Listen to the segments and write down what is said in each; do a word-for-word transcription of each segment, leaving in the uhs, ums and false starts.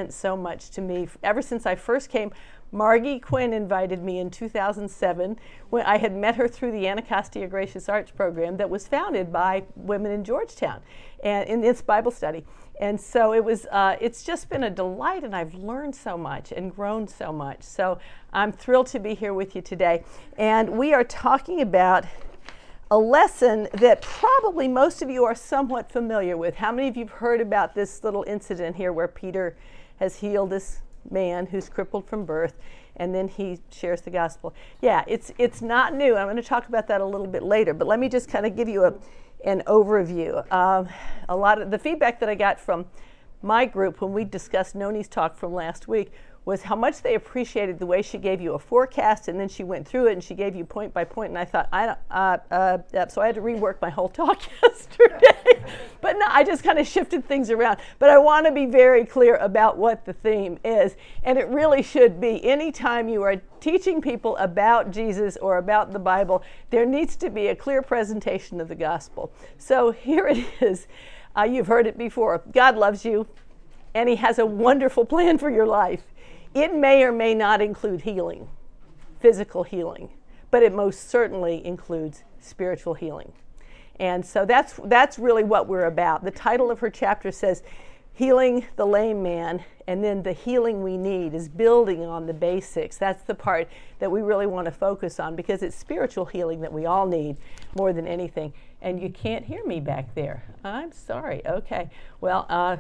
meant so much to me. Ever since I first came, Margie Quinn invited me in two thousand seven when I had met her through the Anacostia Gracious Arts program that was founded by women in Georgetown and in its Bible study. And so it was, uh, it's just been a delight, and I've learned so much and grown so much. So I'm thrilled to be here with you today. And we are talking about a lesson that probably most of you are somewhat familiar with. How many of you have heard about this little incident here where Peter has healed this man who's crippled from birth, and then he shares the gospel? Yeah, it's it's not new. I'm going to talk about that a little bit later, but let me just kind of give you a an overview. Um, a lot of the feedback that I got from my group when we discussed Noni's talk from last week was how much they appreciated the way she gave you a forecast, and then she went through it and she gave you point by point. And I thought, I don't, uh, uh, uh, so I had to rework my whole talk yesterday. But no, I just kind of shifted things around. But I want to be very clear about what the theme is, and it really should be anytime you are teaching people about Jesus or about the Bible, there needs to be a clear presentation of the gospel. So here it is. Uh, you've heard it before. God loves you, and He has a wonderful plan for your life. It may or may not include healing, physical healing, but it most certainly includes spiritual healing. And so that's that's really what we're about. The title of her chapter says, Healing the Lame Man, and then the healing we need is building on the basics. That's the part that we really want to focus on, because it's spiritual healing that we all need more than anything. And you can't hear me back there. I'm sorry. Okay. Well, uh,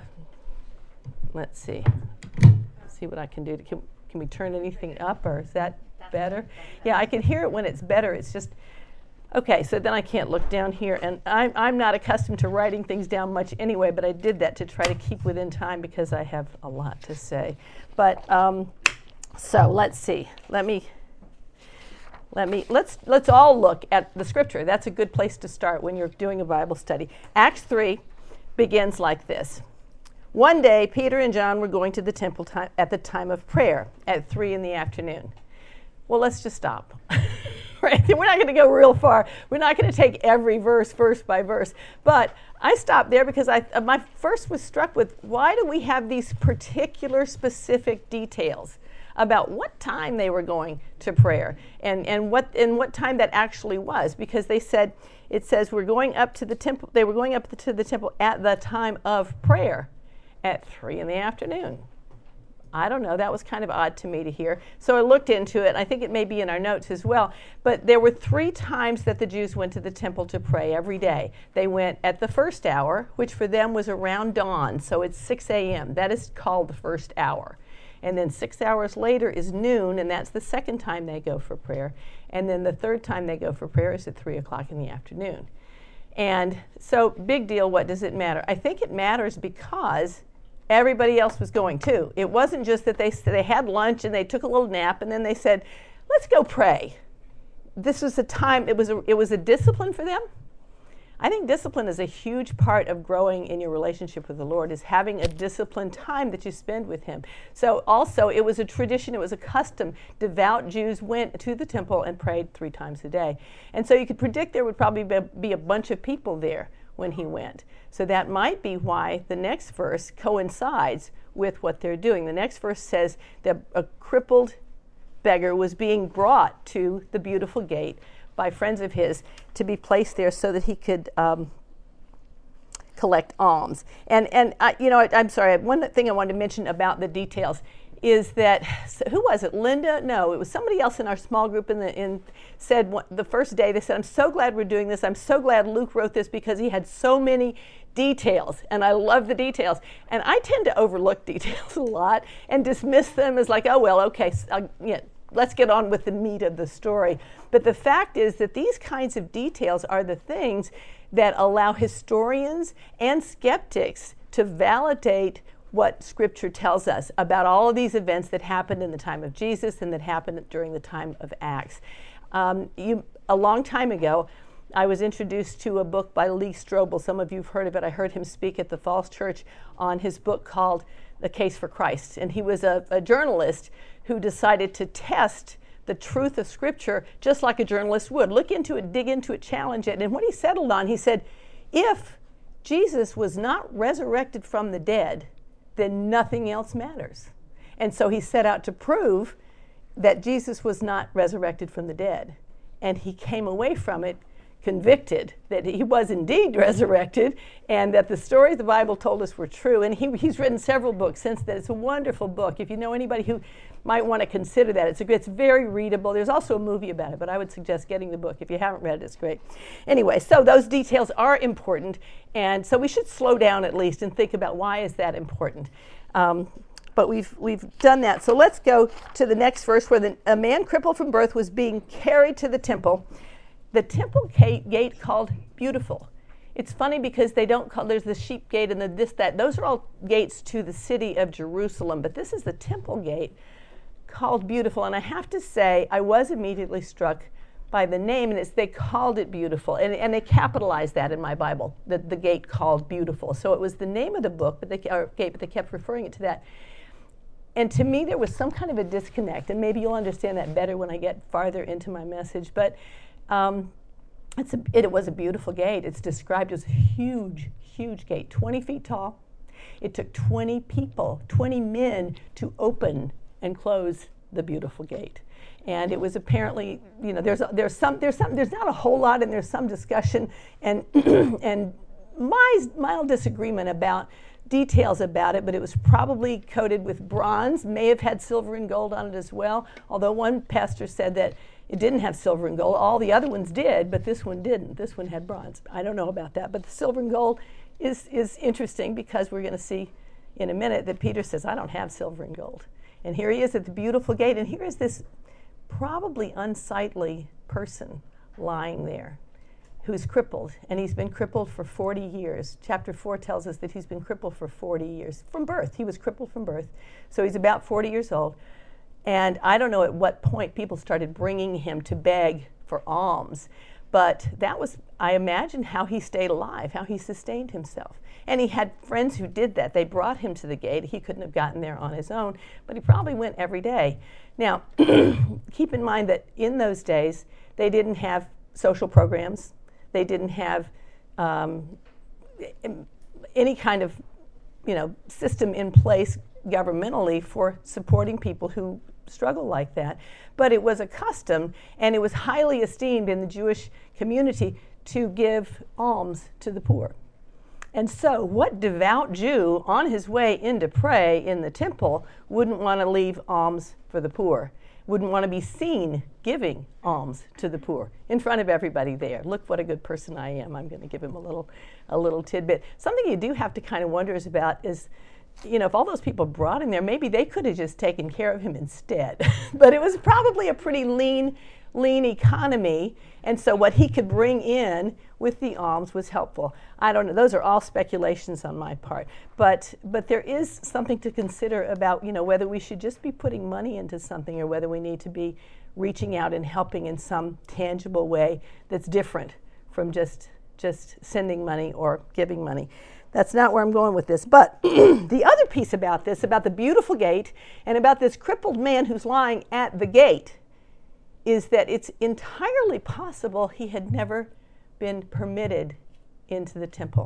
let's see. See what I can do. To, can, can we turn anything up, or is that better? Yeah, I can hear it when it's better. It's just, okay, so then I can't look down here. And I'm, I'm not accustomed to writing things down much anyway, but I did that to try to keep within time because I have a lot to say. But, um, so let's see. Let me, let me, let's, let's all look at the scripture. That's a good place to start when you're doing a Bible study. Acts three begins like this. One day, Peter and John were going to the temple time, at the time of prayer at three in the afternoon. Well, let's just stop. Right? We're not going to go real far. We're not going to take every verse, verse by verse. But I stopped there because I uh, my first was struck with, why do we have these particular specific details about what time they were going to prayer and, and what and what time that actually was? Because they said, it says we're going up to the temple. They were going up to the temple at the time of prayer. At three in the afternoon. I don't know, that was kind of odd to me to hear. So I looked into it. I think it may be in our notes as well. But there were three times that the Jews went to the temple to pray every day. They went at the first hour, which for them was around dawn, so it's six a.m. That is called the first hour. And then six hours later is noon, and that's the second time they go for prayer. And then the third time they go for prayer is at three o'clock in the afternoon. And so, big deal, what does it matter? I think it matters because everybody else was going too. It wasn't just that they they had lunch and they took a little nap and then they said, let's go pray. This was a time, it was a, it was a discipline for them. I think discipline is a huge part of growing in your relationship with the Lord, is having a disciplined time that you spend with Him. So also, it was a tradition, it was a custom. Devout Jews went to the temple and prayed three times a day. And so you could predict there would probably be, be a bunch of people there when he went. So that might be why the next verse coincides with what they're doing. The next verse says that a crippled beggar was being brought to the beautiful gate by friends of his to be placed there so that he could um, collect alms. And, and I, you know, I, I'm sorry, one thing I wanted to mention about the details is that, who was it, Linda? No, it was somebody else in our small group in the in said what, the first day, they said, I'm so glad we're doing this. I'm so glad Luke wrote this because he had so many details, and I love the details. And I tend to overlook details a lot and dismiss them as like, oh, well, okay, so, uh, yeah, let's get on with the meat of the story. But the fact is that these kinds of details are the things that allow historians and skeptics to validate what Scripture tells us about all of these events that happened in the time of Jesus and that happened during the time of Acts. Um, you, a long time ago, I was introduced to a book by Lee Strobel. Some of you have heard of it. I heard him speak at the Falls Church on his book called The Case for Christ. And he was a, a journalist who decided to test the truth of Scripture just like a journalist would. Look into it, dig into it, challenge it. And what he settled on, he said, if Jesus was not resurrected from the dead, then nothing else matters. And so he set out to prove that Jesus was not resurrected from the dead. And he came away from it convicted that he was indeed resurrected and that the stories the Bible told us were true. And he, he's written several books since then. It's a wonderful book. If you know anybody who might want to consider that, it's, a, it's very readable. There's also a movie about it, but I would suggest getting the book. If you haven't read it, it's great. Anyway, so those details are important. And so we should slow down at least and think about why is that important. Um, But we've we've done that. So let's go to the next verse where the, a man crippled from birth was being carried to the temple. The temple gate, gate called Beautiful. It's funny because they don't call, there's the sheep gate and the this, that. Those are all gates to the city of Jerusalem. But this is the temple gate called Beautiful. And I have to say, I was immediately struck by the name, and it's, they called it Beautiful. And, and they capitalized that in my Bible, the, the gate called Beautiful. So it was the name of the book, but they, or gate, but they kept referring it to that. And to me, there was some kind of a disconnect, and maybe you'll understand that better when I get farther into my message. But um, it's a, it, it was a beautiful gate. It's described as a huge, huge gate, twenty feet tall. It took twenty people, twenty men to open and close the beautiful gate. And it was apparently, you know, there's a, there's some there's some there's not a whole lot, and there's some discussion and and mild, mild disagreement about details about it, but it was probably coated with bronze, may have had silver and gold on it as well, although one pastor said that it didn't have silver and gold. All the other ones did, but this one didn't. This one had bronze. I don't know about that, but the silver and gold is, is interesting because we're going to see in a minute that Peter says, I don't have silver and gold. And here he is at the beautiful gate, and here is this probably unsightly person lying there, who's crippled, and he's been crippled for forty years. Chapter four tells us that he's been crippled for forty years. From birth, he was crippled from birth. So he's about forty years old. And I don't know at what point people started bringing him to beg for alms, but that was, I imagine, how he stayed alive, how he sustained himself. And he had friends who did that. They brought him to the gate. He couldn't have gotten there on his own, but he probably went every day. Now, keep in mind that in those days, they didn't have social programs. They didn't have um, any kind of, you know, system in place governmentally for supporting people who struggle like that. But it was a custom, and it was highly esteemed in the Jewish community to give alms to the poor. And so what devout Jew on his way in to pray in the temple wouldn't want to leave alms for the poor? Wouldn't want to be seen giving alms to the poor in front of everybody there. Look what a good person I am. I'm going to give him a little a little tidbit. Something you do have to kind of wonder is about is, you know, if all those people brought him there, maybe they could have just taken care of him instead. But it was probably a pretty lean, lean economy, and so what he could bring in with the alms was helpful. I don't know. Those are all speculations on my part. But but there is something to consider about, you know, whether we should just be putting money into something or whether we need to be reaching out and helping in some tangible way that's different from just just sending money or giving money. That's not where I'm going with this. But the other piece about this, about the beautiful gate and about this crippled man who's lying at the gate, is that it's entirely possible he had never been permitted into the temple.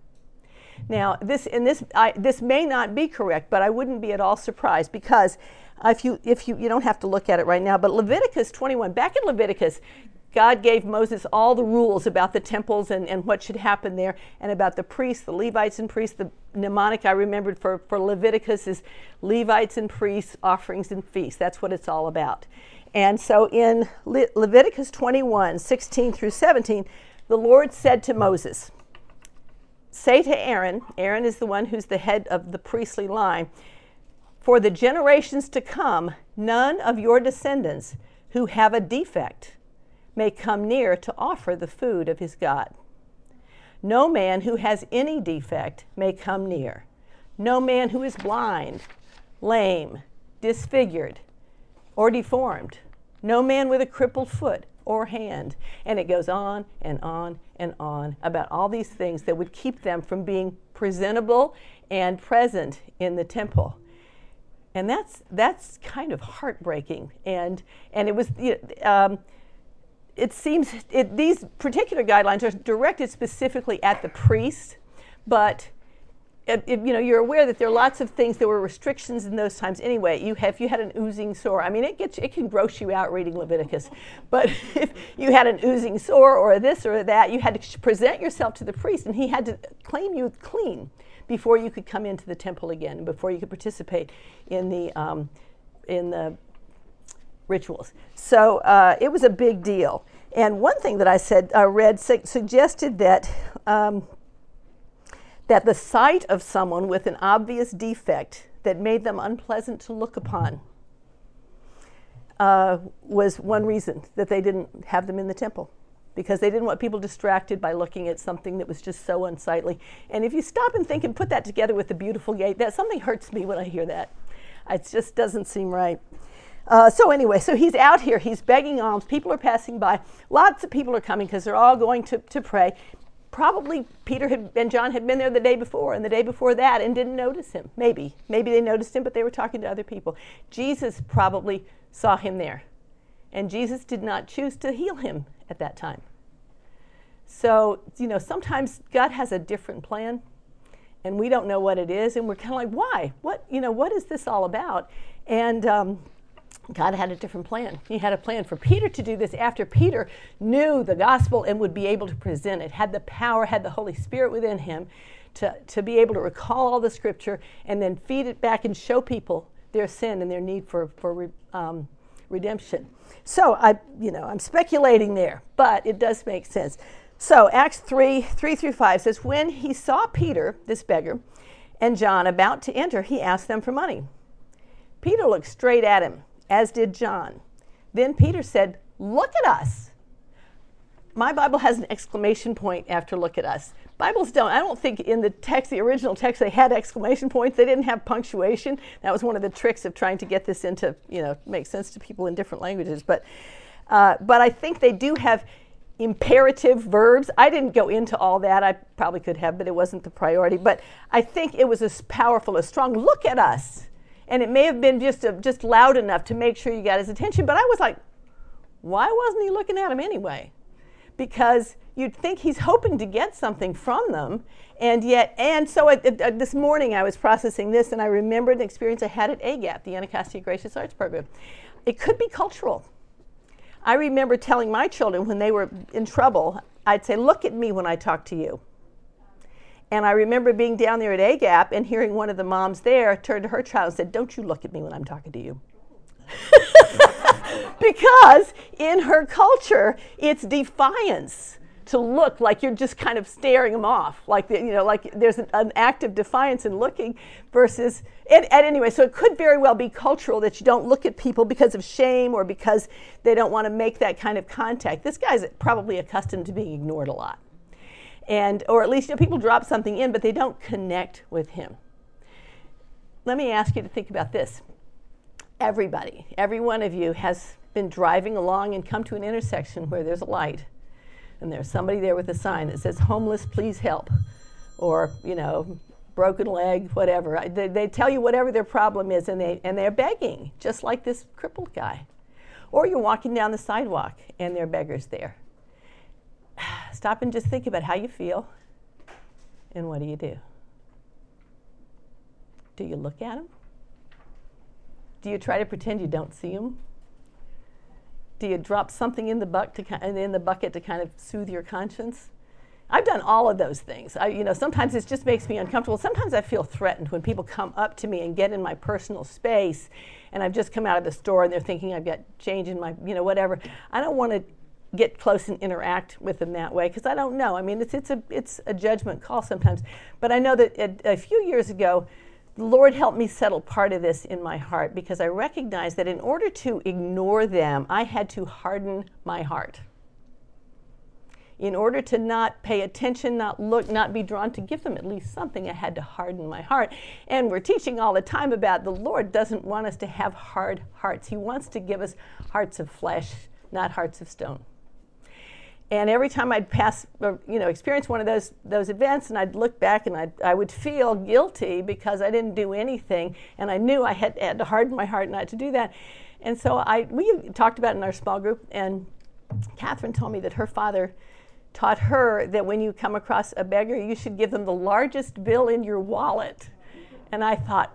Now, this and this I, this may not be correct, but I wouldn't be at all surprised because if you if you you don't have to look at it right now, but Leviticus twenty-one, back in Leviticus, God gave Moses all the rules about the temples and, and what should happen there, and about the priests, the Levites and priests. The mnemonic I remembered for, for Leviticus is Levites and priests, offerings and feasts. That's what it's all about. And so in Le- Leviticus twenty-one, sixteen through seventeen, the Lord said to Moses, say to Aaron, Aaron is the one who's the head of the priestly line, for the generations to come, none of your descendants who have a defect may come near to offer the food of his God. No man who has any defect may come near. No man who is blind, lame, disfigured, or deformed. No man with a crippled foot or hand. And it goes on and on and on about all these things that would keep them from being presentable and present in the temple. And that's that's kind of heartbreaking. And and it was um, it seems it, these particular guidelines are directed specifically at the priest, but if, if, you know, you're aware that there are lots of things, there were restrictions in those times anyway. You have, if you had an oozing sore, I mean, it gets, it can gross you out reading Leviticus. But if you had an oozing sore or this or that, you had to present yourself to the priest, and he had to claim you clean before you could come into the temple again, and before you could participate in the um, in the rituals. So uh, it was a big deal. And one thing that I said, I read, su- suggested that. Um, that the sight of someone with an obvious defect that made them unpleasant to look upon uh, was one reason that they didn't have them in the temple, because they didn't want people distracted by looking at something that was just so unsightly. And if you stop and think and put that together with the beautiful gate, that something hurts me when I hear that. It just doesn't seem right. Uh, so anyway, so he's out here, he's begging alms, people are passing by, lots of people are coming because they're all going to, to pray. Probably Peter had, and John had been there the day before and the day before that and didn't notice him. Maybe. Maybe they noticed him, but they were talking to other people. Jesus probably saw him there. And Jesus did not choose to heal him at that time. So, you know, sometimes God has a different plan, and we don't know what it is, and we're kind of like, why? What, you know, what is this all about? And um, God had a different plan. He had a plan for Peter to do this after Peter knew the gospel and would be able to present it, had the power, had the Holy Spirit within him to, to be able to recall all the scripture and then feed it back and show people their sin and their need for, for um, redemption. So I, you know, I'm speculating there, but it does make sense. So Acts three, three through five says, when he saw Peter, this beggar, and John about to enter, he asked them for money. Peter looked straight at him, as did John. Then Peter said, look at us. My Bible has an exclamation point after look at us. Bibles don't. I don't think in the text, the original text, they had exclamation points. They didn't have punctuation. That was one of the tricks of trying to get this into, you know, make sense to people in different languages. But, uh, but I think they do have imperative verbs. I didn't go into all that. I probably could have, but it wasn't the priority. But I think it was as powerful, as strong. Look at us. And it may have been just a, just loud enough to make sure you got his attention. But I was like, why wasn't he looking at him anyway? Because you'd think he's hoping to get something from them. And yet, and so at, at, this morning I was processing this, and I remembered an experience I had at A G A P, the Anacostia Gracious Arts Program. It could be cultural. I remember telling my children when they were in trouble, I'd say, look at me when I talk to you. And I remember being down there at A G A P and hearing one of the moms there turn to her child and said, don't you look at me when I'm talking to you. Because in her culture, it's defiance to look like you're just kind of staring them off. Like, you know, like there's an, an act of defiance in looking versus, and, and anyway, so it could very well be cultural that you don't look at people because of shame or because they don't want to make that kind of contact. This guy's probably accustomed to being ignored a lot. And, or at least, you know, people drop something in, but they don't connect with him. Let me ask you to think about this. Everybody, every one of you has been driving along and come to an intersection where there's a light. And there's somebody there with a sign that says, homeless, please help. Or, you know, broken leg, whatever. They, they tell you whatever their problem is, and, they, and they're begging, just like this crippled guy. Or you're walking down the sidewalk, and there are beggars there. Stop and just think about how you feel, and what do you do? Do you look at them? Do you try to pretend you don't see them? Do you drop something in the, buck to, in the bucket to kind of soothe your conscience? I've done all of those things. I, you know, sometimes it just makes me uncomfortable. Sometimes I feel threatened when people come up to me and get in my personal space, and I've just come out of the store and they're thinking I've got change in my, you know, whatever. I don't want to get close and interact with them that way because I don't know. I mean, it's it's a it's a judgment call sometimes. But I know that a, a few years ago, the Lord helped me settle part of this in my heart because I recognized that in order to ignore them, I had to harden my heart. In order to not pay attention, not look, not be drawn to give them at least something, I had to harden my heart. And we're teaching all the time about the Lord doesn't want us to have hard hearts. He wants to give us hearts of flesh, not hearts of stone. And every time I'd pass, or, you know, experience one of those those events, and I'd look back and I'd, I would feel guilty because I didn't do anything, and I knew I had, had to harden my heart not to do that. And so I we talked about it in our small group, and Catherine told me that her father taught her that when you come across a beggar, you should give them the largest bill in your wallet. And I thought,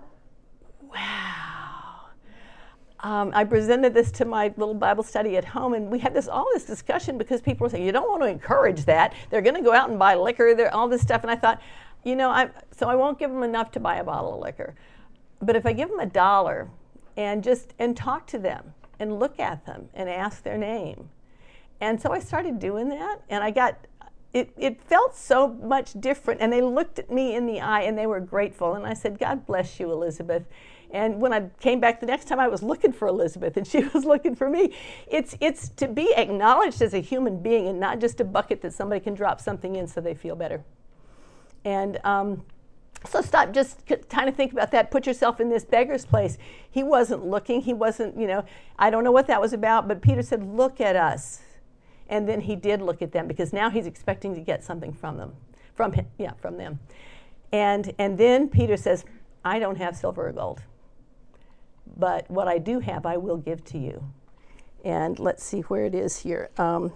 wow. Um, I presented this to my little Bible study at home, and we had this all this discussion because people were saying, you don't want to encourage that. They're going to go out and buy liquor, they're, all this stuff. And I thought, you know, I, so I won't give them enough to buy a bottle of liquor. But if I give them a dollar and just and talk to them and look at them and ask their name. And so I started doing that, and I got, it, it felt so much different. And they looked at me in the eye, and they were grateful. And I said, God bless you, Elizabeth. And when I came back the next time, I was looking for Elizabeth, and she was looking for me. It's, it's to be acknowledged as a human being and not just a bucket that somebody can drop something in so they feel better. And um, so stop, just kind of think about that. Put yourself in this beggar's place. He wasn't looking. He wasn't, you know, I don't know what that was about, but Peter said, look at us. And then he did look at them because now he's expecting to get something from them, from him, yeah, from them. And and then Peter says, I don't have silver or gold, but what I do have, I will give to you. And let's see where it is here. Um,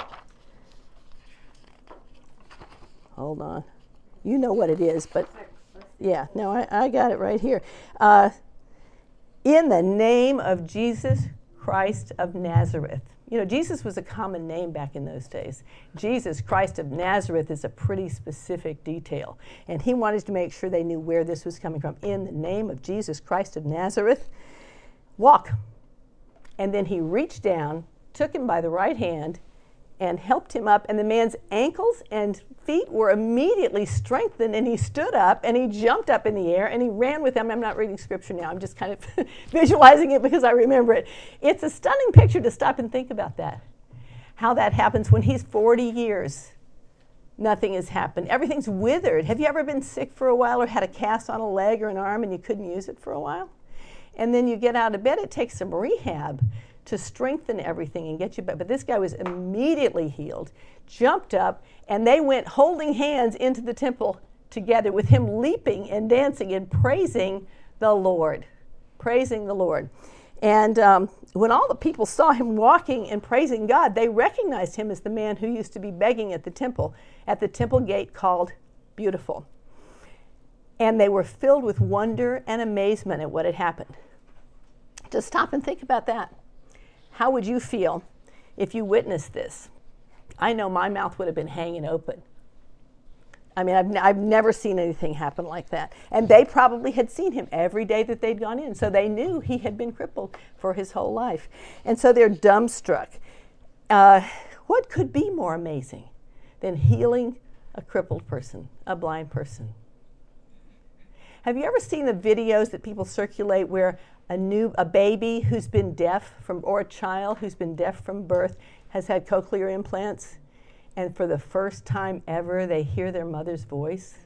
hold on. You know what it is, but yeah, no, I, I got it right here. Uh, in the name of Jesus Christ of Nazareth. You know, Jesus was a common name back in those days. Jesus Christ of Nazareth is a pretty specific detail. And he wanted to make sure they knew where this was coming from. In the name of Jesus Christ of Nazareth, walk. And then he reached down, took him by the right hand, and helped him up, and the man's ankles and feet were immediately strengthened, and he stood up, and he jumped up in the air, and he ran with them. I'm not reading scripture now. I'm just kind of visualizing it because I remember it. It's a stunning picture to stop and think about that, how that happens when he's forty years. Nothing has happened. Everything's withered. Have you ever been sick for a while or had a cast on a leg or an arm and you couldn't use it for a while? And then you get out of bed, it takes some rehab to strengthen everything and get you back. But this guy was immediately healed, jumped up, and they went holding hands into the temple together with him leaping and dancing and praising the Lord. Praising the Lord. And um, when all the people saw him walking and praising God, they recognized him as the man who used to be begging at the temple, at the temple gate called Beautiful. And they were filled with wonder and amazement at what had happened. Just stop and think about that. How would you feel if you witnessed this? I know my mouth would have been hanging open. I mean, I've, n- I've never seen anything happen like that. And they probably had seen him every day that they'd gone in. So they knew he had been crippled for his whole life. And so they're dumbstruck. Uh, what could be more amazing than healing a crippled person, a blind person? Have you ever seen the videos that people circulate where a new a baby who's been deaf from, or a child who's been deaf from birth has had cochlear implants, and for the first time ever they hear their mother's voice?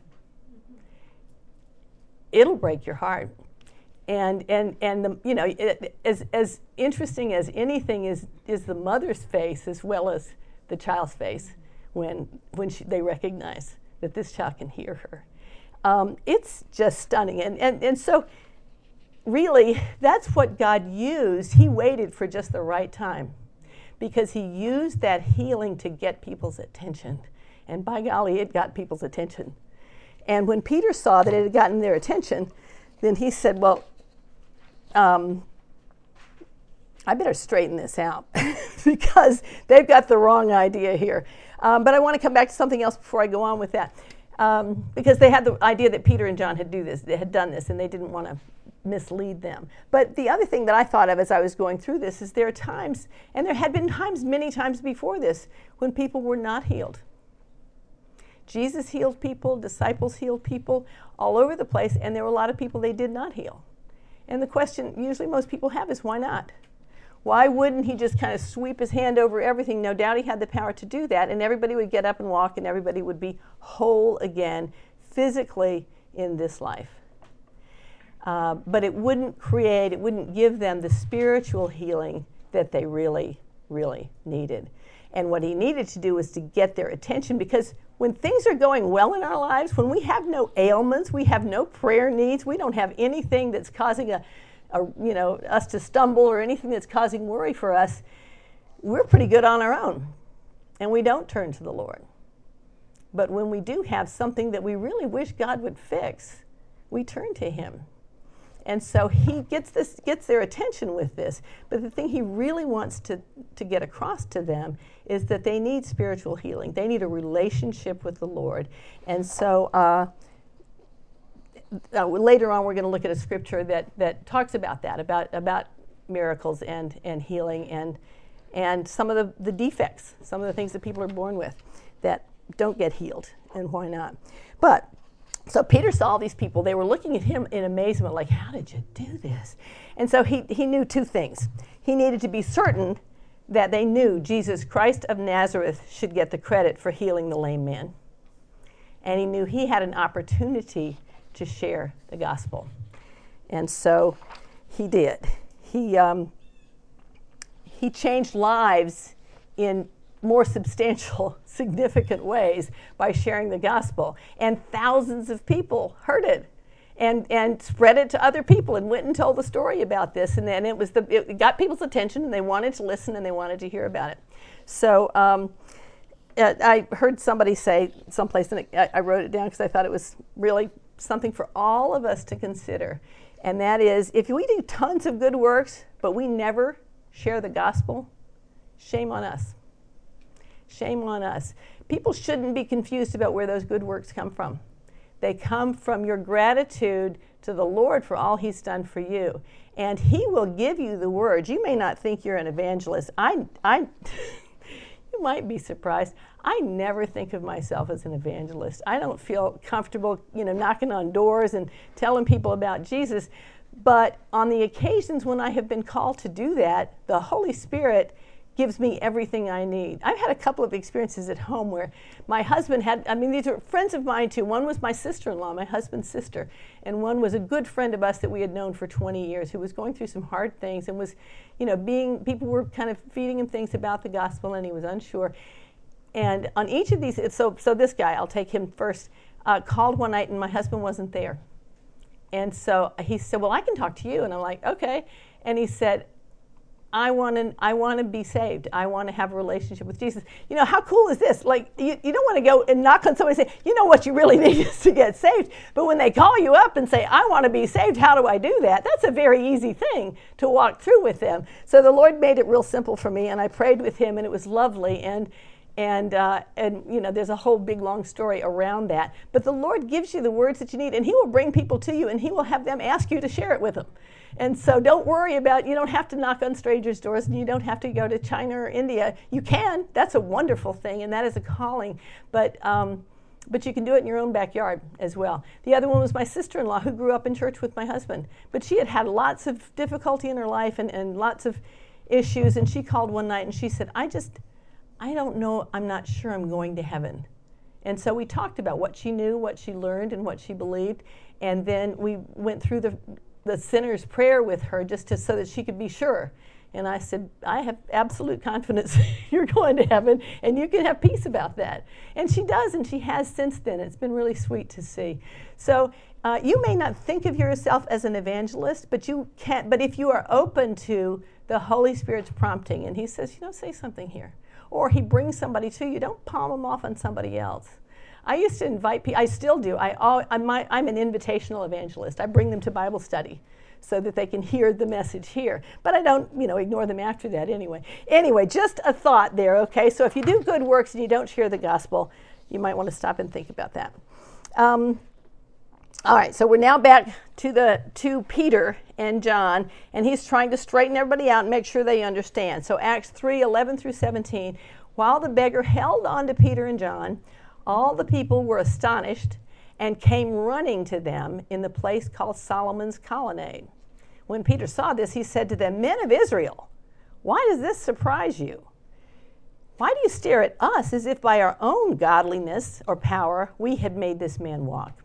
It'll break your heart. And and and the, you know, it, as as interesting as anything is is the mother's face as well as the child's face when when she, they recognize that this child can hear her. Um, it's just stunning. And, and, and so really, that's what God used. He waited for just the right time because he used that healing to get people's attention. And by golly, it got people's attention. And when Peter saw that it had gotten their attention, then he said, well, um, I better straighten this out because they've got the wrong idea here. Um, but I want to come back to something else before I go on with that. Um, because they had the idea that Peter and John had do this, they had done this, and they didn't want to mislead them. But the other thing that I thought of as I was going through this is there are times, and there had been times, many times before this, when people were not healed. Jesus healed people, disciples healed people all over the place, and there were a lot of people they did not heal. And the question usually most people have is, why not? Why wouldn't he just kind of sweep his hand over everything? No doubt he had the power to do that, and everybody would get up and walk, and everybody would be whole again, physically in this life. Uh, but it wouldn't create, it wouldn't give them the spiritual healing that they really, really needed. And what he needed to do was to get their attention, because when things are going well in our lives, when we have no ailments, we have no prayer needs, we don't have anything that's causing a Or, you know, us to stumble or anything that's causing worry for us, we're pretty good on our own. And we don't turn to the Lord. But when we do have something that we really wish God would fix, we turn to him. And so he gets this, gets their attention with this. But the thing he really wants to, to get across to them is that they need spiritual healing. They need a relationship with the Lord. And so uh, uh, later on, we're going to look at a scripture that, that talks about that, about, about miracles and, and healing and, and some of the, the defects, some of the things that people are born with that don't get healed, and why not. But so Peter saw all these people. They were looking at him in amazement, like, how did you do this? And so he, he knew two things. He needed to be certain that they knew Jesus Christ of Nazareth should get the credit for healing the lame man. And he knew he had an opportunity to share the gospel. And so he did. He, um, he changed lives in more substantial, significant ways by sharing the gospel. And thousands of people heard it and, and spread it to other people and went and told the story about this. And then it was the it got people's attention, and they wanted to listen and they wanted to hear about it. So um, I heard somebody say someplace, and I, I wrote it down because I thought it was really something for all of us to consider. And that is, if we do tons of good works, but we never share the gospel, shame on us. Shame on us. People shouldn't be confused about where those good works come from. They come from your gratitude to the Lord for all he's done for you. And he will give you the words. You may not think you're an evangelist. I, I, you might be surprised. I never think of myself as an evangelist. I don't feel comfortable, you know, knocking on doors and telling people about Jesus. But on the occasions when I have been called to do that, the Holy Spirit gives me everything I need. I've had a couple of experiences at home where my husband had, I mean, these are friends of mine too. One was my sister-in-law, my husband's sister, and one was a good friend of us that we had known for twenty years who was going through some hard things and was, you know, being, people were kind of feeding him things about the gospel and he was unsure. And on each of these, so, so this guy, I'll take him first, uh, called one night and my husband wasn't there. And so he said, well, I can talk to you. And I'm like, okay. And he said, I want to I want to be saved. I want to have a relationship with Jesus. You know, how cool is this? Like, you, you don't want to go and knock on somebody and say, you know what you really need is to get saved. But when they call you up and say, I want to be saved, how do I do that? That's a very easy thing to walk through with them. So the Lord made it real simple for me, and I prayed with him, and it was lovely. And And, uh, and you know, there's a whole big, long story around that. But the Lord gives you the words that you need, and he will bring people to you, and he will have them ask you to share it with them. And so don't worry about, you don't have to knock on strangers' doors, and you don't have to go to China or India. You can. That's a wonderful thing, and that is a calling. But um, but you can do it in your own backyard as well. The other one was my sister-in-law, who grew up in church with my husband. But she had had lots of difficulty in her life and, and lots of issues, and she called one night, and she said, I just... I don't know, I'm not sure I'm going to heaven. And so we talked about what she knew, what she learned, and what she believed. And then we went through the, the sinner's prayer with her just to, so that she could be sure. And I said, I have absolute confidence you're going to heaven, and you can have peace about that. And she does, and she has since then. It's been really sweet to see. So uh, you may not think of yourself as an evangelist, but you can. But if you are open to the Holy Spirit's prompting, and he says, you know, say something here, or he brings somebody to you, don't palm them off on somebody else. I used to invite people, I still do. I, I'm, I'm an invitational evangelist. I bring them to Bible study so that they can hear the message here. But I don't, you know, ignore them after that anyway. Anyway, just a thought there, okay? So if you do good works and you don't share the gospel, you might want to stop and think about that. Um, all right, so we're now back to the to Peter and John, and he's trying to straighten everybody out and make sure they understand. So Acts three, eleven through seventeen, while the beggar held on to Peter and John, all the people were astonished and came running to them in the place called Solomon's Colonnade. When Peter saw this, he said to them, Men of Israel, why does this surprise you? Why do you stare at us as if by our own godliness or power we had made this man walk?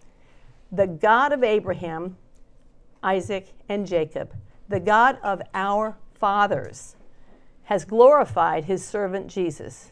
The God of Abraham, Isaac, and Jacob, the God of our fathers, has glorified his servant Jesus.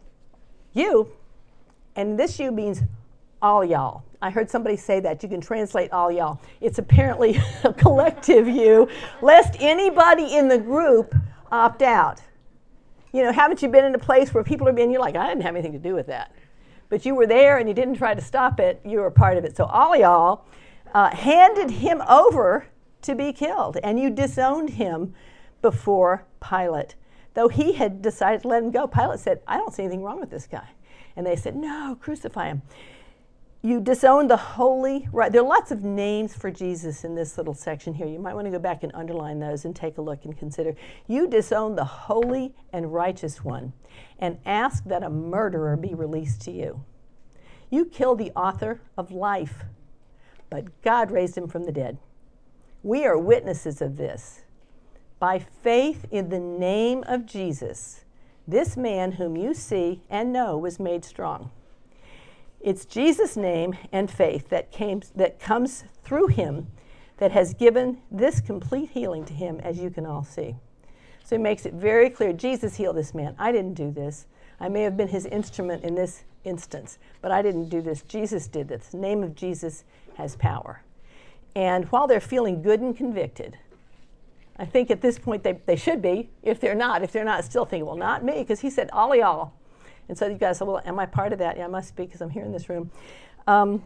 You, and this you means all y'all. I heard somebody say that. You can translate all y'all. It's apparently a collective you, lest anybody in the group opt out. You know, haven't you been in a place where people are being, you're like, I didn't have anything to do with that. but you were there and you didn't try to stop it. You were part of it. So all y'all uh, handed him over to be killed, and you disowned him before Pilate. Though he had decided to let him go, Pilate said, I don't see anything wrong with this guy. And they said, no, crucify him. You disowned the holy right. There are lots of names for Jesus in this little section here. You might want to go back and underline those and take a look and consider. You disowned the holy and righteous one and asked that a murderer be released to you. You killed the author of life, but God raised him from the dead. We are witnesses of this. By faith in the name of Jesus, this man whom you see and know was made strong. It's Jesus' name and faith that came that comes through him that has given this complete healing to him, as you can all see. So he makes it very clear, Jesus healed this man. I didn't do this. I may have been his instrument in this instance, but I didn't do this. Jesus did this. The name of Jesus has power. And while they're feeling good and convicted, I think at this point they, they should be. If they're not, if they're not, still thinking, well, not me, because he said, all y'all. And so you guys say, well, am I part of that? Yeah, I must be, because I'm here in this room. Um,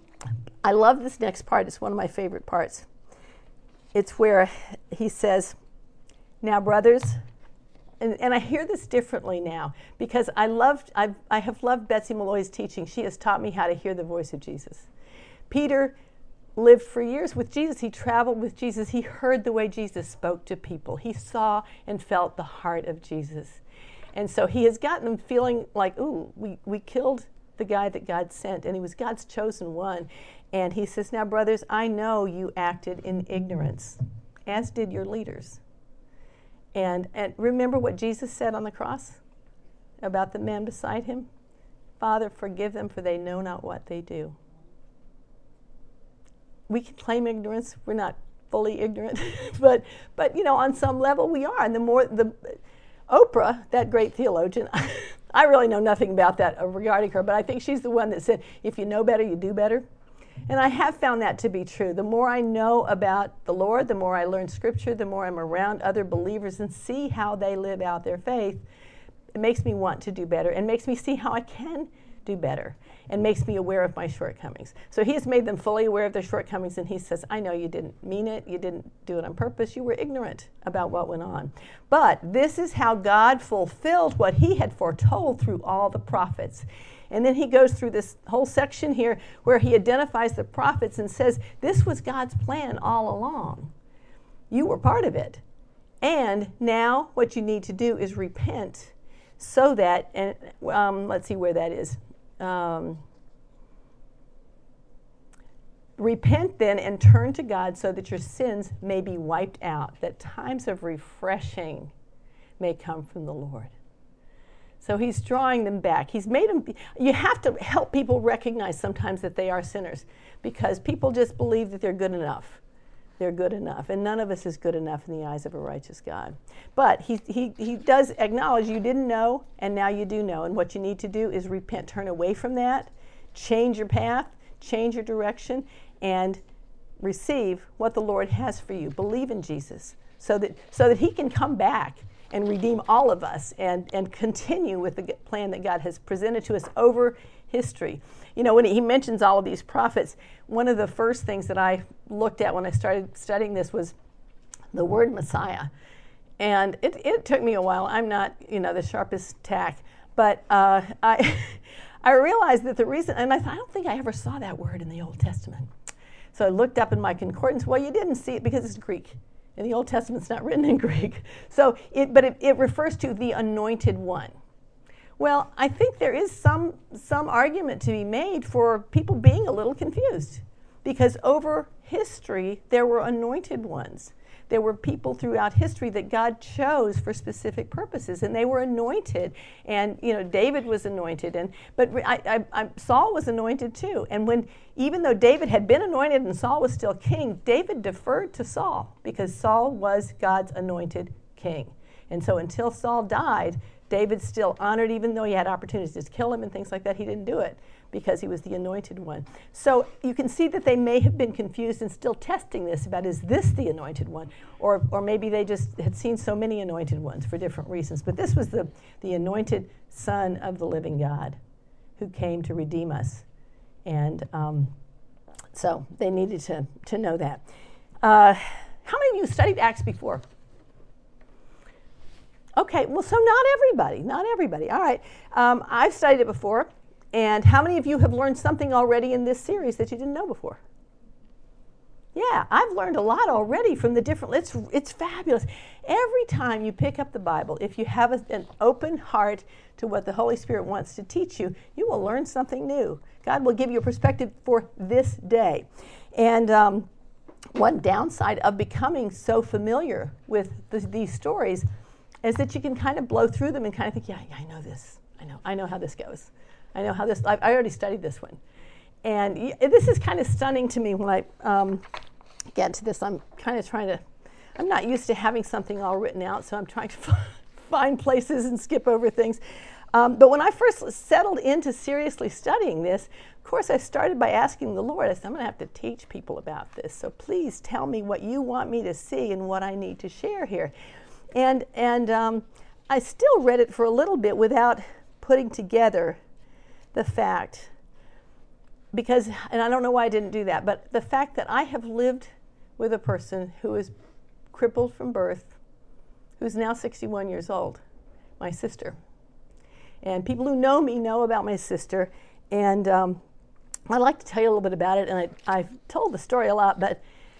I love this next part. It's one of my favorite parts. It's where he says, now, brothers, and, and I hear this differently now, because I loved, I've, I have loved Betsy Malloy's teaching. She has taught me how to hear the voice of Jesus. Peter lived for years with Jesus. He traveled with Jesus. He heard the way Jesus spoke to people. He saw and felt the heart of Jesus. And so he has gotten them feeling like, ooh, we, we killed the guy that God sent, and he was God's chosen one. And he says, now, brothers, I know you acted in ignorance, as did your leaders. And, and remember what Jesus said on the cross about the man beside him? Father, forgive them, for they know not what they do. We can claim ignorance. We're not fully ignorant, but but you know, on some level we are. And the more the Oprah, that great theologian, I really know nothing about that regarding her, but I think she's the one that said, if you know better, you do better. And I have found that to be true. The more I know about the Lord, the more I learn Scripture, the more I'm around other believers and see how they live out their faith, it makes me want to do better and makes me see how I can do better and makes me aware of my shortcomings. So he has made them fully aware of their shortcomings, and he says, I know you didn't mean it, you didn't do it on purpose, you were ignorant about what went on. But this is how God fulfilled what he had foretold through all the prophets. And then he goes through this whole section here where he identifies the prophets and says, this was God's plan all along. You were part of it. And now what you need to do is repent so that, and um, let's see where that is. Um, repent then and turn to God so that your sins may be wiped out, that times of refreshing may come from the Lord. So he's drawing them back. He's made them, you have to help people recognize sometimes that they are sinners, because people just believe that they're good enough. They're good enough. And none of us is good enough in the eyes of a righteous God. But he, he, he does acknowledge you didn't know, and now you do know. And what you need to do is repent, turn away from that, change your path, change your direction, and receive what the Lord has for you. Believe in Jesus so that, so that he can come back and redeem all of us and, and continue with the plan that God has presented to us over history. You know, when he mentions all of these prophets, one of the first things that I looked at when I started studying this was the word Messiah. And it, it took me a while. I'm not, you know, the sharpest tack. But uh, I, I realized that the reason, and I thought, I don't think I ever saw that word in the Old Testament. So I looked up in my concordance. Well, you didn't see it because it's Greek. And the Old Testament's not written in Greek. So, it, but it, it refers to the anointed one. Well, I think there is some some argument to be made for people being a little confused, because over history there were anointed ones. There were people throughout history that God chose for specific purposes, and they were anointed. And you know, David was anointed, and but I, I, I, Saul was anointed too. And when even though David had been anointed and Saul was still king, David deferred to Saul because Saul was God's anointed king. And so until Saul died, David still honored, even though he had opportunities to kill him and things like that, he didn't do it because he was the anointed one. So you can see that they may have been confused and still testing this about, is this the anointed one? Or or maybe they just had seen so many anointed ones for different reasons. But this was the, the anointed Son of the living God. who came to redeem us. And um, so they needed to, to know that. Uh, how many of you studied Acts before? Okay, well, so not everybody, not everybody. All right, um, I've studied it before. And how many of you have learned something already in this series that you didn't know before? Yeah, I've learned a lot already from the different, it's, it's fabulous. Every time you pick up the Bible, if you have a, an open heart to what the Holy Spirit wants to teach you, you will learn something new. God will give you a perspective for this day. And um, one downside of becoming so familiar with the, these stories is that you can kind of blow through them and kind of think, yeah, yeah, I know this. I know, I know how this goes. I know how this, I, I already studied this one. And y- this is kind of stunning to me when I um, get to this. I'm kind of trying to, I'm not used to having something all written out, so I'm trying to f- find places and skip over things. Um, but when I first settled into seriously studying this, of course, I started by asking the Lord, I said, I'm going to have to teach people about this. So please tell me what you want me to see and what I need to share here. And, and um, I still read it for a little bit without putting together the fact, because, and I don't know why I didn't do that, but the fact that I have lived with a person who is crippled from birth, who's now sixty-one years old, my sister. And people who know me know about my sister, and um, I'd like to tell you a little bit about it, and I, I've told the story a lot, but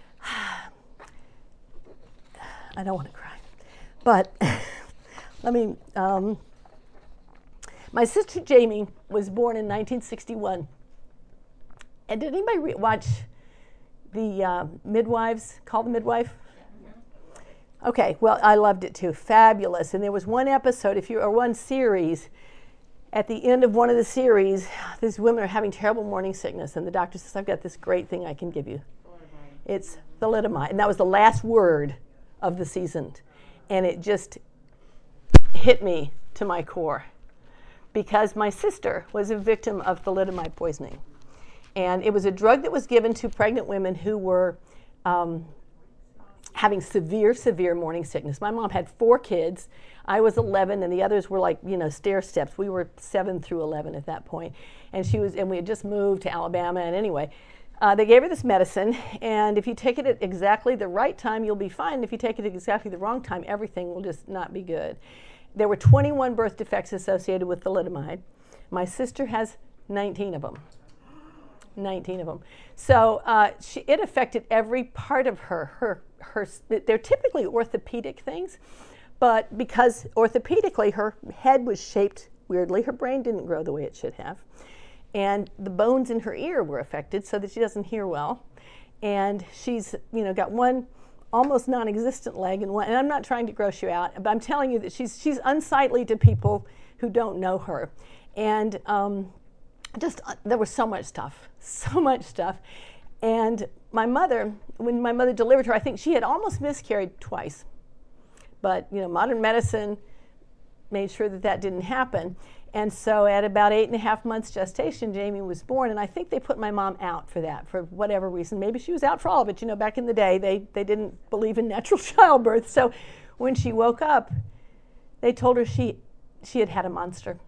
I don't want to cry. But let me, um, my sister Jamie was born in nineteen sixty-one. And did anybody re- watch the uh, Midwives, Call the Midwife? Okay, well, I loved it too. Fabulous. And there was one episode, if you or one series, at the end of one of the series, these women are having terrible morning sickness, and the doctor says, I've got this great thing I can give you. It's thalidomide. And that was the last word of the season. And it just hit me to my core, because my sister was a victim of thalidomide poisoning. And it was a drug that was given to pregnant women who were um, having severe, severe morning sickness. My mom had four kids. I was eleven, and the others were like, you know, stair steps. We were seven through eleven at that point. And she was, and we had just moved to Alabama. And anyway, uh, they gave her this medicine. And if you take it at exactly the right time, you'll be fine. If you take it at exactly the wrong time, everything will just not be good. There were twenty-one birth defects associated with thalidomide. My sister has nineteen of them. nineteen of them. So uh, she, it affected every part of her. Her, her. They're typically orthopedic things, but because orthopedically her head was shaped weirdly, her brain didn't grow the way it should have, and the bones in her ear were affected so that she doesn't hear well, and she's, you know, got one almost non-existent leg and one. And I'm not trying to gross you out, but I'm telling you that she's she's unsightly to people who don't know her, and. Um, Just, uh, there was so much stuff, so much stuff. And my mother, when my mother delivered her, I think she had almost miscarried twice. But, you know, modern medicine made sure that that didn't happen. And so at about eight and a half months gestation, Jamie was born. And I think they put my mom out for that, for whatever reason. Maybe she was out for all of it. You know, back in the day, they, they didn't believe in natural childbirth. So when she woke up, they told her she she had had a monster.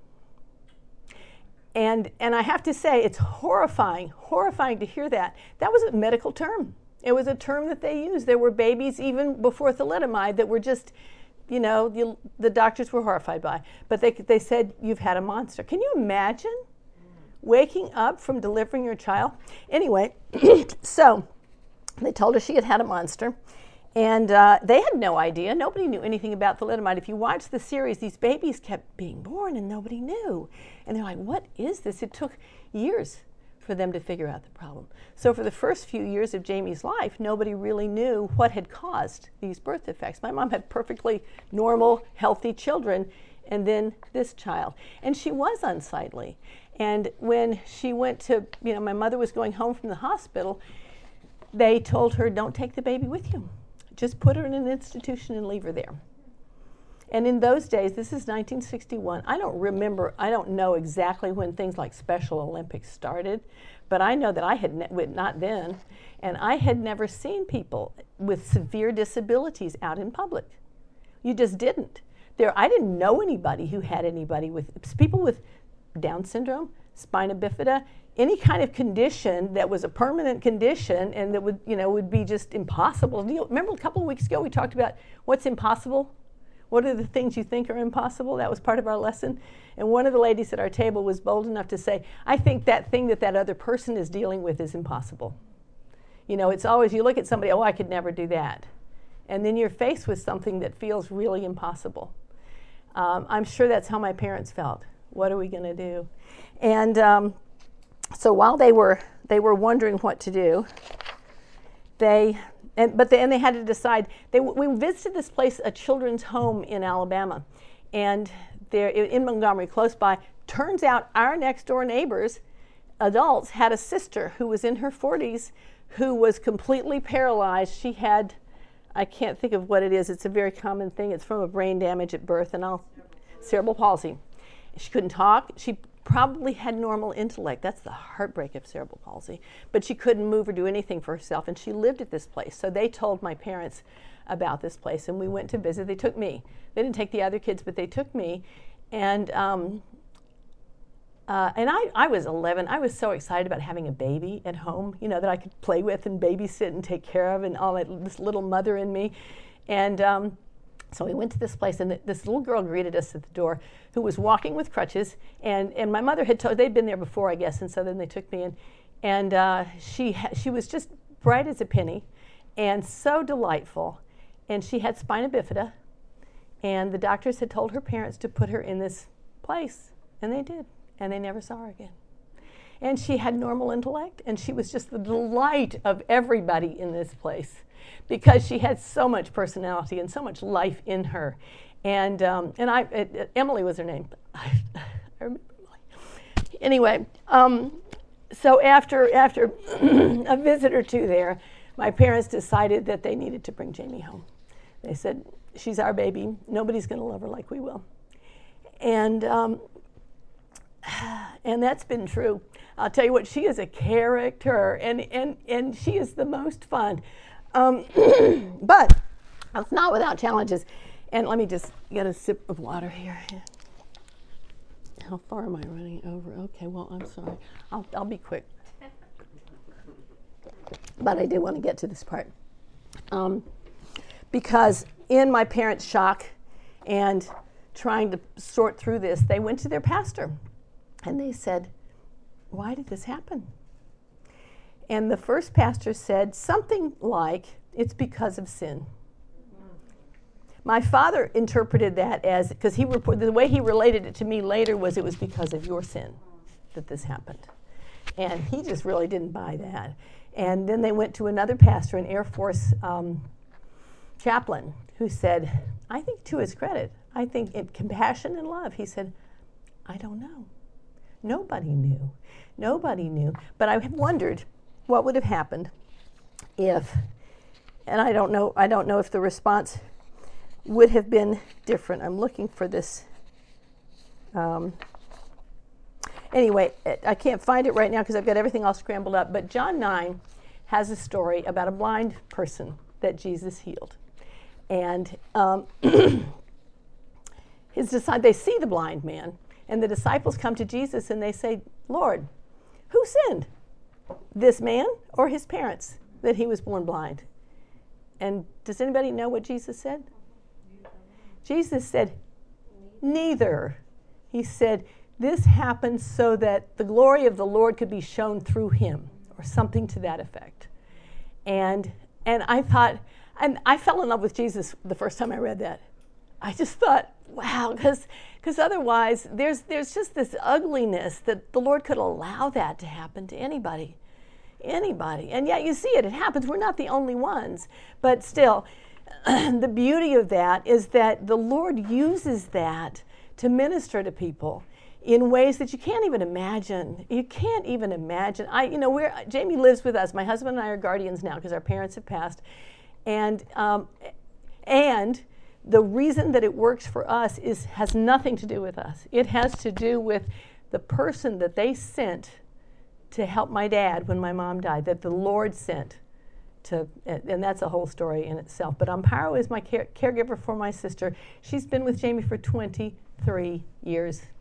And and I have to say, it's horrifying, horrifying to hear that. That was a medical term. It was a term that they used. There were babies even before thalidomide that were just, you know, the, the doctors were horrified by. But they they said, you've had a monster. Can you imagine waking up from delivering your child? Anyway, so they told her she had had a monster. And uh, they had no idea. Nobody knew anything about thalidomide. If you watch the series, these babies kept being born and nobody knew. And they're like, what is this? It took years for them to figure out the problem. So for the first few years of Jamie's life, nobody really knew what had caused these birth defects. My mom had perfectly normal, healthy children, and then this child. And she was unsightly. And when she went to, you know, my mother was going home from the hospital, they told her, don't take the baby with you. Just put her in an institution and leave her there. And in those days, this is nineteen sixty-one, I don't remember, I don't know exactly when things like Special Olympics started, but I know that I had, ne- not then, and I had never seen people with severe disabilities out in public. You just didn't. There, I didn't know anybody who had anybody with, people with Down syndrome, spina bifida, any kind of condition that was a permanent condition and that would, you know, would be just impossible to deal. Remember a couple of weeks ago we talked about what's impossible? What are the things you think are impossible? That was part of our lesson. And one of the ladies at our table was bold enough to say, I think that thing that that other person is dealing with is impossible. You know, it's always, you look at somebody, oh, I could never do that. And then you're faced with something that feels really impossible. Um, I'm sure that's how my parents felt. What are we going to do? And um, so while they were they were wondering what to do, they and but they, and they had to decide. They we visited this place, a children's home in Alabama, and there in Montgomery, close by. Turns out our next door neighbors, adults, had a sister who was in her forties, who was completely paralyzed. She had, I can't think of what it is. It's a very common thing. It's from a brain damage at birth, and I'll cerebral palsy. She couldn't talk. She probably had normal intellect. That's the heartbreak of cerebral palsy. But she couldn't move or do anything for herself, and she lived at this place. So they told my parents about this place, and we went to visit. They took me. They didn't take the other kids, but they took me. And um, uh, and I, I was eleven. I was so excited about having a baby at home, you know, that I could play with and babysit and take care of, and all that, this little mother in me. And um, so we went to this place, and th- this little girl greeted us at the door who was walking with crutches, and, and my mother had told, they'd been there before, I guess, and so then they took me in, and uh, she ha- she was just bright as a penny and so delightful, and she had spina bifida, and the doctors had told her parents to put her in this place, and they did, and they never saw her again. And she had normal intellect, and she was just the delight of everybody in this place, because she had so much personality and so much life in her. And um, and I, it, it, Emily was her name. I, I remember Emily. Anyway, um, so after after a visit or two there, my parents decided that they needed to bring Jamie home. They said, she's our baby. Nobody's going to love her like we will. And um, and that's been true. I'll tell you what, she is a character, and and and she is the most fun. Um, but it's not without challenges. And let me just get a sip of water here. How far am I running over? Okay, well, I'm sorry. I'll, I'll be quick. But I do want to get to this part. Um, because in my parents' shock and trying to sort through this, they went to their pastor. And they said, why did this happen? And the first pastor said something like, it's because of sin. My father interpreted that as, because he report, the way he related it to me later was it was because of your sin that this happened. And he just really didn't buy that. And then they went to another pastor, an Air Force um, chaplain, who said, I think to his credit, I think in compassion and love, he said, I don't know. Nobody knew. Nobody knew. But I have wondered what would have happened if, and I don't know, I don't know if the response would have been different. I'm looking for this. Um, anyway, I can't find it right now because I've got everything all scrambled up. But John nine has a story about a blind person that Jesus healed. And um, his disciples, they see the blind man, and the disciples come to Jesus and they say, Lord, who sinned? This man or his parents that he was born blind? And does anybody know what Jesus said? Jesus said, neither. He said, this happened so that the glory of the Lord could be shown through him, or something to that effect. And and I thought, and I fell in love with Jesus the first time I read that. I just thought, wow, because because otherwise there's there's just this ugliness that the Lord could allow that to happen to anybody. Anybody. And yet you see it, it happens. We're not the only ones. But still, the beauty of that is that the Lord uses that to minister to people in ways that you can't even imagine. You can't even imagine. I, you know, we're Jamie lives with us. My husband and I are guardians now because our parents have passed, and um, and the reason that it works for us is has nothing to do with us. It has to do with the person that they sent to help my dad when my mom died. That the Lord sent. To, and that's a whole story in itself. But Amparo is my care, caregiver for my sister. She's been with Jamie for twenty-three years.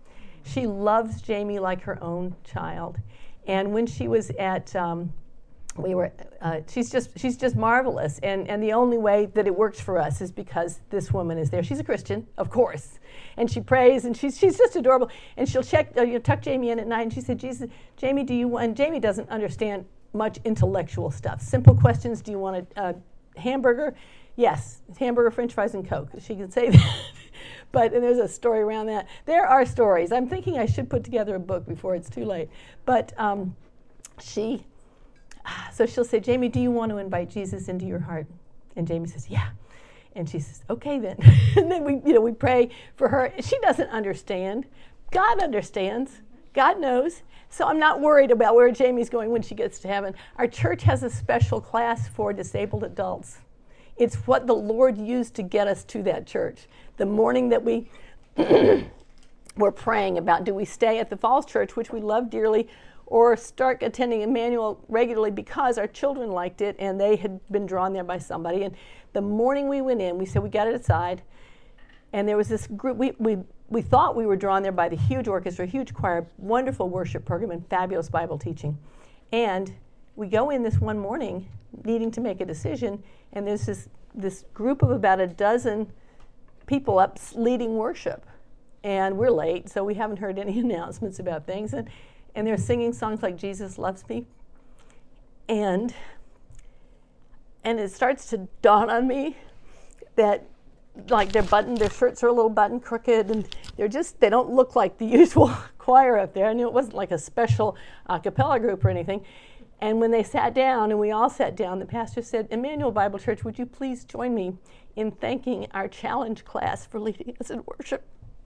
She loves Jamie like her own child. And when she was at, um, we were, uh, she's just she's just marvelous. And, and the only way that it works for us is because this woman is there. She's a Christian, of course. And she prays, and she's she's just adorable. And she'll check, uh, you know, tuck Jamie in at night, and she said, Jesus, Jamie, do you want, and Jamie doesn't understand much intellectual stuff. Simple questions, do you want a uh, hamburger? Yes, hamburger, french fries, and Coke. She can say that. But and there's a story around that. There are stories. I'm thinking I should put together a book before it's too late. But um, she, so she'll say, Jamie, do you want to invite Jesus into your heart? And Jamie says, yeah. And she says, okay then. And then we, you know, we pray for her. She doesn't understand. God understands. God knows. So I'm not worried about where Jamie's going when she gets to heaven. Our church has a special class for disabled adults. It's what the Lord used to get us to that church. The morning that we were praying about, do we stay at the Falls Church, which we love dearly, or start attending Emmanuel regularly because our children liked it and they had been drawn there by somebody. And the morning we went in, we said we got it aside, and there was this group. We we we thought we were drawn there by the huge orchestra, huge choir, wonderful worship program, and fabulous Bible teaching. And we go in this one morning needing to make a decision, and there's this this group of about a dozen people up leading worship, and we're late, so we haven't heard any announcements about things, and and they're singing songs like Jesus Loves Me, and and it starts to dawn on me that like their button, their shirts are a little button crooked, and they're just, they don't look like the usual choir up there. I knew it wasn't like a special a cappella group or anything. And when they sat down, and we all sat down, the pastor said, Emmanuel Bible Church, would you please join me in thanking our challenge class for leading us in worship?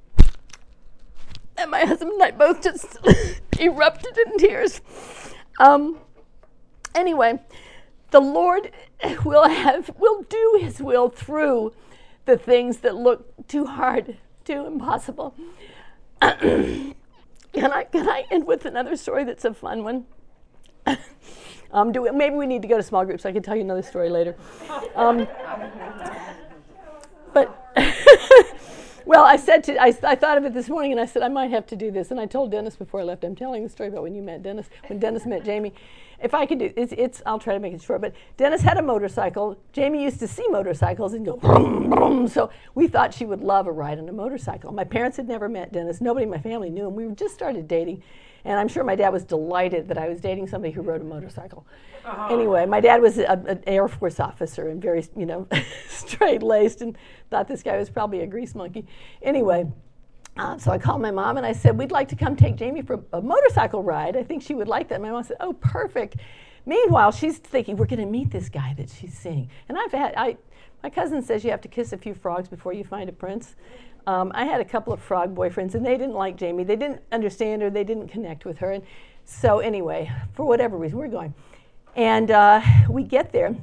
And my husband and I both just erupted in tears. Um, anyway, the Lord will have, will do his will through the things that look too hard, too impossible. Can I, can I end with another story that's a fun one? um, do we, maybe we need to go to small groups. I can tell you another story later. Um, but well, I said to I, I thought of it this morning, and I said I might have to do this. And I told Dennis before I left. I'm telling the story about when you met Dennis. When Dennis met Jamie, if I could do it's, it's I'll try to make it short. But Dennis had a motorcycle. Jamie used to see motorcycles and go vroom, vroom. So we thought she would love a ride on a motorcycle. My parents had never met Dennis. Nobody in my family knew him. We just started dating. And I'm sure my dad was delighted that I was dating somebody who rode a motorcycle. Uh-huh. Anyway, my dad was a, an Air Force officer and very, you know, straight-laced, and thought this guy was probably a grease monkey. Anyway, uh, so I called my mom and I said, we'd like to come take Jamie for a motorcycle ride. I think she would like that. My mom said, oh, perfect. Meanwhile, she's thinking, we're going to meet this guy that she's seeing. And I've had, I, my cousin says you have to kiss a few frogs before you find a prince. Um, I had a couple of frog boyfriends, and they didn't like Jamie. They didn't understand her. They didn't connect with her. And so anyway, for whatever reason, we're going. And uh, we get there,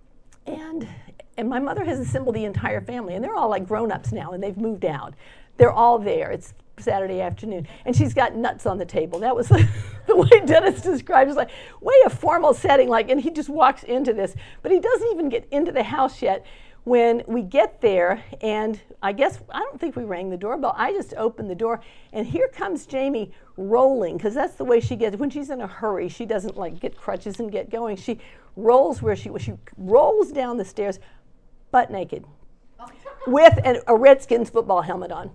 and and my mother has assembled the entire family, and they're all like grown-ups now, and they've moved out. They're all there. It's Saturday afternoon, and she's got nuts on the table. That was the way Dennis described it. It's like way a formal setting, like, and he just walks into this, but he doesn't even get into the house yet. When we get there, and I guess, I don't think we rang the doorbell. I just opened the door, and here comes Jamie rolling, because that's the way she gets. When she's in a hurry, she doesn't like get crutches and get going. She rolls where she she rolls down the stairs, butt naked, with an, a Redskins football helmet on.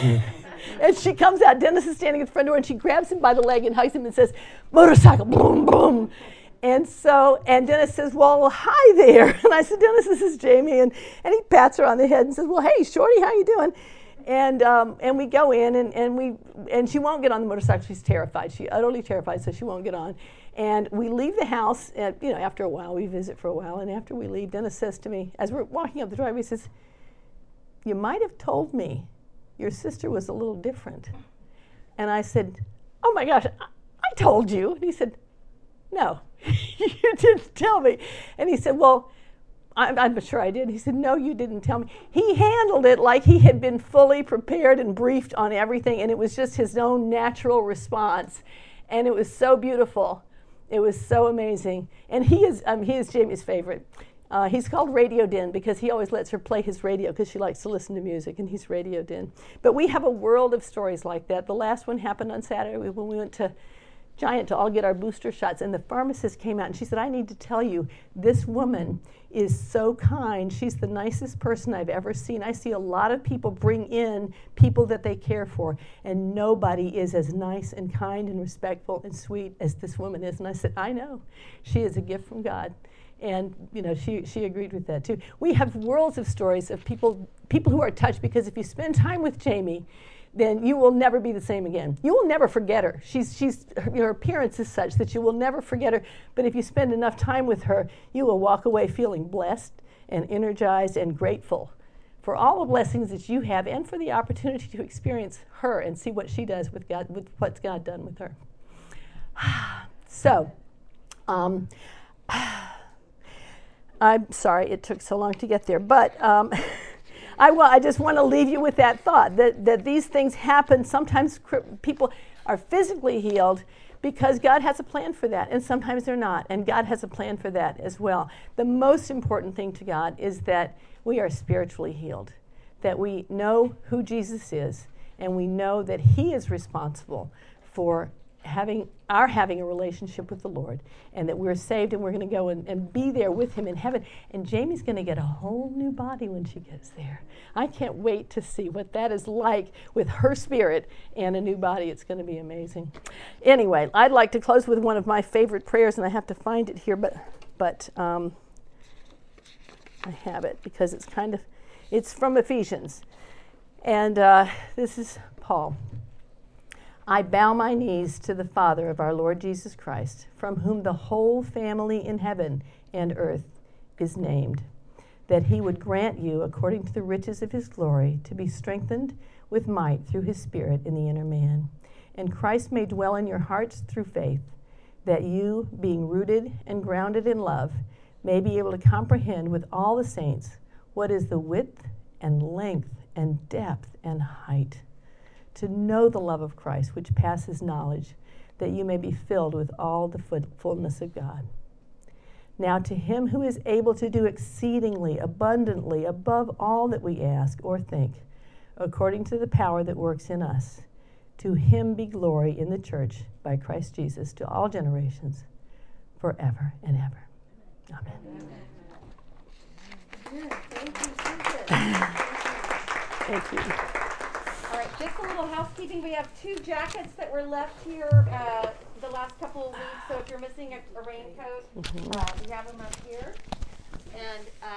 And she comes out. Dennis is standing at the front door, and she grabs him by the leg and hugs him and says, motorcycle, boom, boom. And so, and Dennis says, well, hi there. And I said, Dennis, this is Jamie. And, and he pats her on the head and says, well, hey, Shorty, how you doing? And um, and we go in, and, and we and she won't get on the motorcycle. She's terrified. She's utterly terrified, so she won't get on. And we leave the house, and, you know, after a while, we visit for a while. And after we leave, Dennis says to me, as we're walking up the driveway, he says, you might have told me your sister was a little different. And I said, oh, my gosh, I, I told you. And he said, no. You didn't tell me. And he said, well, I'm, I'm sure I did. He said, no, you didn't tell me. He handled it like he had been fully prepared and briefed on everything, and it was just his own natural response. And it was so beautiful. It was so amazing. And he is um, he is Jamie's favorite. Uh, he's called Radio Den because he always lets her play his radio because she likes to listen to music, and he's Radio Den. But we have a world of stories like that. The last one happened on Saturday when we went to Giant to all get our booster shots, and the pharmacist came out and she said, I need to tell you, this woman is so kind. She's the nicest person I've ever seen. I see a lot of people bring in people that they care for, and nobody is as nice and kind and respectful and sweet as this woman is. And I said, I know. She is a gift from God. And you know, she, she agreed with that too. We have worlds of stories of people people who are touched, because if you spend time with Jamie, then you will never be the same again. You will never forget her. She's, she's, her, her appearance is such that you will never forget her. But if you spend enough time with her, you will walk away feeling blessed and energized and grateful for all the blessings that you have, and for the opportunity to experience her and see what she does with God, with what's God done with her. So, um, I'm sorry it took so long to get there, but um, I, well, I just want to leave you with that thought, that, that these things happen. Sometimes cri- people are physically healed because God has a plan for that, and sometimes they're not, and God has a plan for that as well. The most important thing to God is that we are spiritually healed, that we know who Jesus is, and we know that he is responsible for having our having a relationship with the Lord, and that we're saved and we're going to go and, and be there with him in heaven. And Jamie's going to get a whole new body when she gets there. I can't wait to see what that is like with her spirit and a new body. It's going to be amazing. Anyway, I'd like to close with one of my favorite prayers, and I have to find it here, but but um, I have it because it's kind of, it's from Ephesians. And uh, this is Paul. I bow my knees to the Father of our Lord Jesus Christ, from whom the whole family in heaven and earth is named, that he would grant you, according to the riches of his glory, to be strengthened with might through his Spirit in the inner man. And Christ may dwell in your hearts through faith, that you, being rooted and grounded in love, may be able to comprehend with all the saints what is the width and length and depth and height, to know the love of Christ, which passes knowledge, that you may be filled with all the fullness of God. Now to him who is able to do exceedingly abundantly above all that we ask or think, according to the power that works in us, to him be glory in the church by Christ Jesus to all generations, forever and ever. Amen. Amen. Thank you, Thank you. All right, just a little housekeeping. We have two jackets that were left here uh, the last couple of weeks. So if you're missing a, a raincoat, mm-hmm. uh, we have them up here. And uh,